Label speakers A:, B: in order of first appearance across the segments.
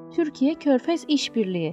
A: Türkiye-Körfez İşbirliği.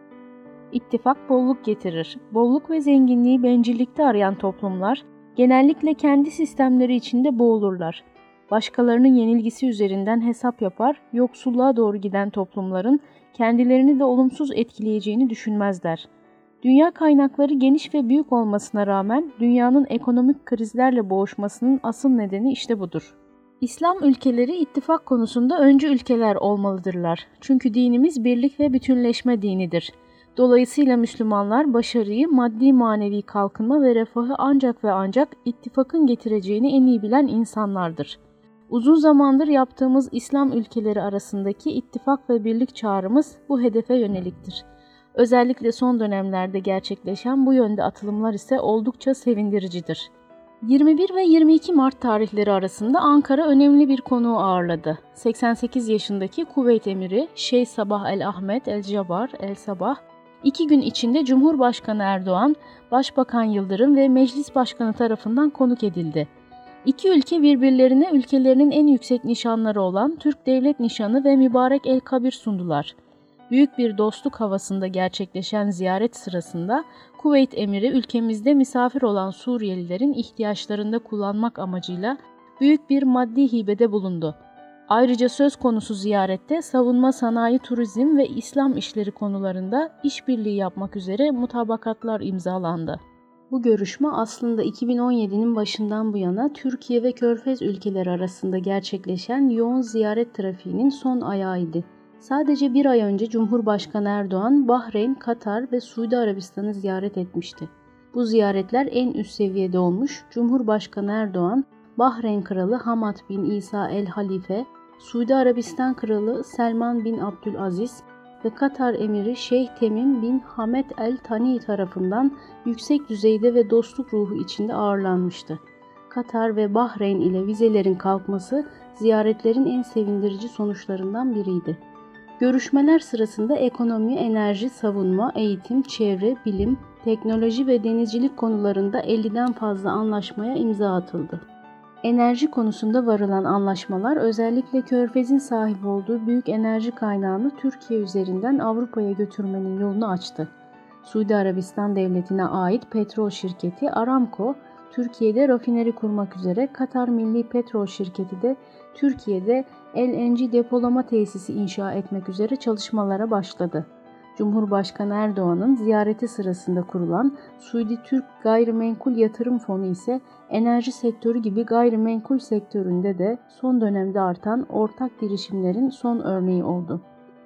A: İttifak bolluk getirir. Bolluk ve zenginliği bencillikte arayan toplumlar genellikle kendi sistemleri içinde boğulurlar. Başkalarının yenilgisi üzerinden hesap yapar, yoksulluğa doğru giden toplumların kendilerini de olumsuz etkileyeceğini düşünmezler. Dünya kaynakları geniş ve büyük olmasına rağmen dünyanın ekonomik krizlerle boğuşmasının asıl nedeni işte budur. İslam ülkeleri ittifak konusunda öncü ülkeler olmalıdırlar. Çünkü dinimiz birlik ve bütünleşme dinidir. Dolayısıyla Müslümanlar başarıyı, maddi manevi kalkınma ve refahı ancak ve ancak ittifakın getireceğini en iyi bilen insanlardır. Uzun zamandır yaptığımız İslam ülkeleri arasındaki ittifak ve birlik çağrımız bu hedefe yöneliktir. Özellikle son dönemlerde gerçekleşen bu yönde atılımlar ise oldukça sevindiricidir. 21 ve 22 Mart tarihleri arasında Ankara önemli bir konuğu ağırladı. 88 yaşındaki Kuveyt Emiri Şeyh Sabah el-Ahmet el-Cabar el-Sabah, 2 gün içinde Cumhurbaşkanı Erdoğan, Başbakan Yıldırım ve Meclis Başkanı tarafından konuk edildi. İki ülke birbirlerine ülkelerinin en yüksek nişanları olan Türk Devlet Nişanı ve Mübarek El-Kabir sundular. Büyük bir dostluk havasında gerçekleşen ziyaret sırasında Kuveyt Emiri ülkemizde misafir olan Suriyelilerin ihtiyaçlarında kullanmak amacıyla büyük bir maddi hibede bulundu. Ayrıca söz konusu ziyarette savunma sanayi, turizm ve İslam işleri konularında işbirliği yapmak üzere mutabakatlar imzalandı. Bu görüşme aslında 2017'nin başından bu yana Türkiye ve Körfez ülkeleri arasında gerçekleşen yoğun ziyaret trafiğinin son ayağıydı. Sadece bir ay önce Cumhurbaşkanı Erdoğan, Bahreyn, Katar ve Suudi Arabistan'ı ziyaret etmişti. Bu ziyaretler en üst seviyede olmuş. Cumhurbaşkanı Erdoğan, Bahreyn Kralı Hamad bin İsa el-Halife, Suudi Arabistan Kralı Selman bin Abdülaziz ve Katar Emiri Şeyh Temim bin Hamed el-Tani tarafından yüksek düzeyde ve dostluk ruhu içinde ağırlanmıştı. Katar ve Bahreyn ile vizelerin kalkması ziyaretlerin en sevindirici sonuçlarından biriydi. Görüşmeler sırasında ekonomi, enerji, savunma, eğitim, çevre, bilim, teknoloji ve denizcilik konularında 50'den fazla anlaşmaya imza atıldı. Enerji konusunda varılan anlaşmalar özellikle Körfez'in sahip olduğu büyük enerji kaynağını Türkiye üzerinden Avrupa'ya götürmenin yolunu açtı. Suudi Arabistan Devleti'ne ait petrol şirketi Aramco, Türkiye'de rafineri kurmak üzere Katar Milli Petrol Şirketi de Türkiye'de LNG depolama tesisi inşa etmek üzere çalışmalara başladı. Cumhurbaşkanı Erdoğan'ın ziyareti sırasında kurulan Suudi Türk Gayrimenkul Yatırım Fonu ise enerji sektörü gibi gayrimenkul sektöründe de son dönemde artan ortak girişimlerin son örneği oldu.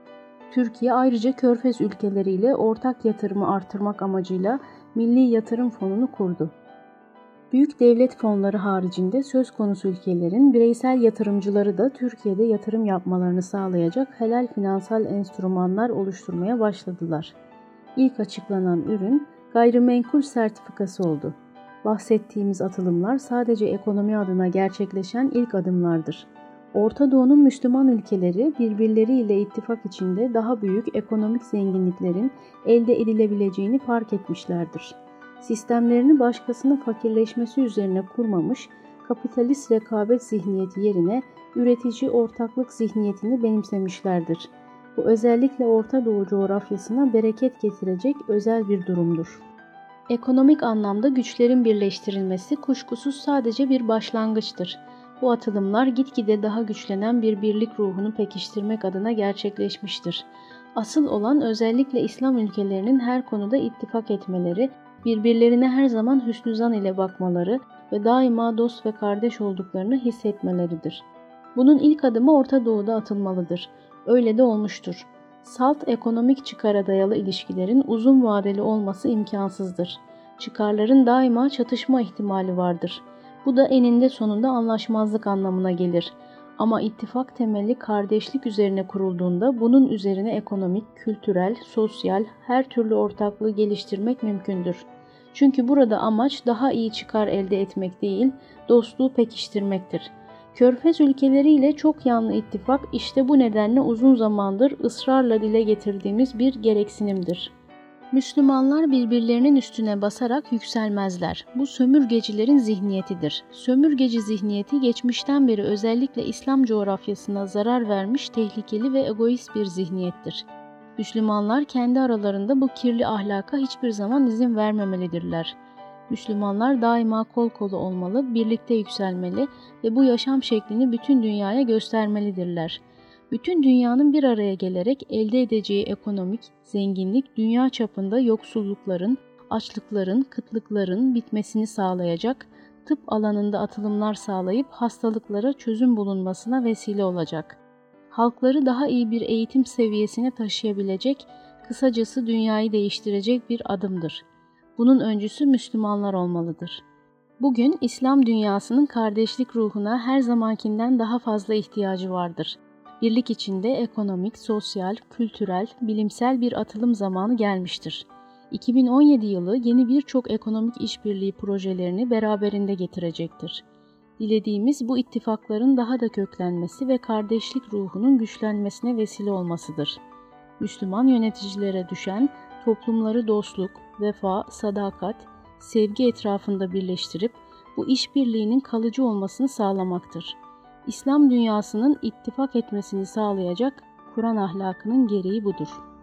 A: Türkiye ayrıca Körfez ülkeleriyle ortak yatırımı artırmak amacıyla Milli Yatırım Fonu'nu kurdu. Büyük devlet fonları haricinde söz konusu ülkelerin bireysel yatırımcıları da Türkiye'de yatırım yapmalarını sağlayacak helal finansal enstrümanlar oluşturmaya başladılar. İlk açıklanan ürün gayrimenkul sertifikası oldu. Bahsettiğimiz atılımlar sadece ekonomi adına gerçekleşen ilk adımlardır. Orta Doğu'nun Müslüman ülkeleri birbirleriyle ittifak içinde daha büyük ekonomik zenginliklerin elde edilebileceğini fark etmişlerdir. Sistemlerini başkasının fakirleşmesi üzerine kurmamış, kapitalist rekabet zihniyeti yerine üretici ortaklık zihniyetini benimsemişlerdir. Bu özellikle Orta Doğu coğrafyasına bereket getirecek özel bir durumdur. Ekonomik anlamda güçlerin birleştirilmesi kuşkusuz sadece bir başlangıçtır. Bu atılımlar gitgide daha güçlenen bir birlik ruhunu pekiştirmek adına gerçekleşmiştir. Asıl olan özellikle İslam ülkelerinin her konuda ittifak etmeleri, birbirlerine her zaman hüsnü zan ile bakmaları ve daima dost ve kardeş olduklarını hissetmeleridir. Bunun ilk adımı Orta Doğu'da atılmalıdır. Öyle de olmuştur. Salt ekonomik çıkara dayalı ilişkilerin uzun vadeli olması imkansızdır. Çıkarların daima çatışma ihtimali vardır. Bu da eninde sonunda anlaşmazlık anlamına gelir. Ama ittifak temeli kardeşlik üzerine kurulduğunda bunun üzerine ekonomik, kültürel, sosyal her türlü ortaklığı geliştirmek mümkündür. Çünkü burada amaç daha iyi çıkar elde etmek değil, dostluğu pekiştirmektir. Körfez ülkeleriyle çok yanlı ittifak işte bu nedenle uzun zamandır ısrarla dile getirdiğimiz bir gereksinimdir. Müslümanlar birbirlerinin üstüne basarak yükselmezler. Bu sömürgecilerin zihniyetidir. Sömürgeci zihniyeti geçmişten beri özellikle İslam coğrafyasına zarar vermiş tehlikeli ve egoist bir zihniyettir. Müslümanlar kendi aralarında bu kirli ahlaka hiçbir zaman izin vermemelidirler. Müslümanlar daima kol kola olmalı, birlikte yükselmeli ve bu yaşam şeklini bütün dünyaya göstermelidirler. Bütün dünyanın bir araya gelerek elde edeceği ekonomik zenginlik dünya çapında yoksullukların, açlıkların, kıtlıkların bitmesini sağlayacak, tıp alanında atılımlar sağlayıp hastalıklara çözüm bulunmasına vesile olacak. Halkları daha iyi bir eğitim seviyesine taşıyabilecek, kısacası dünyayı değiştirecek bir adımdır. Bunun öncüsü Müslümanlar olmalıdır. Bugün İslam dünyasının kardeşlik ruhuna her zamankinden daha fazla ihtiyacı vardır. Birlik içinde ekonomik, sosyal, kültürel, bilimsel bir atılım zamanı gelmiştir. 2017 yılı yeni birçok ekonomik işbirliği projelerini beraberinde getirecektir. Dilediğimiz bu ittifakların daha da köklenmesi ve kardeşlik ruhunun güçlenmesine vesile olmasıdır. Müslüman yöneticilere düşen toplumları dostluk, vefa, sadakat, sevgi etrafında birleştirip bu işbirliğinin kalıcı olmasını sağlamaktır. İslam dünyasının ittifak etmesini sağlayacak Kur'an ahlakının gereği budur.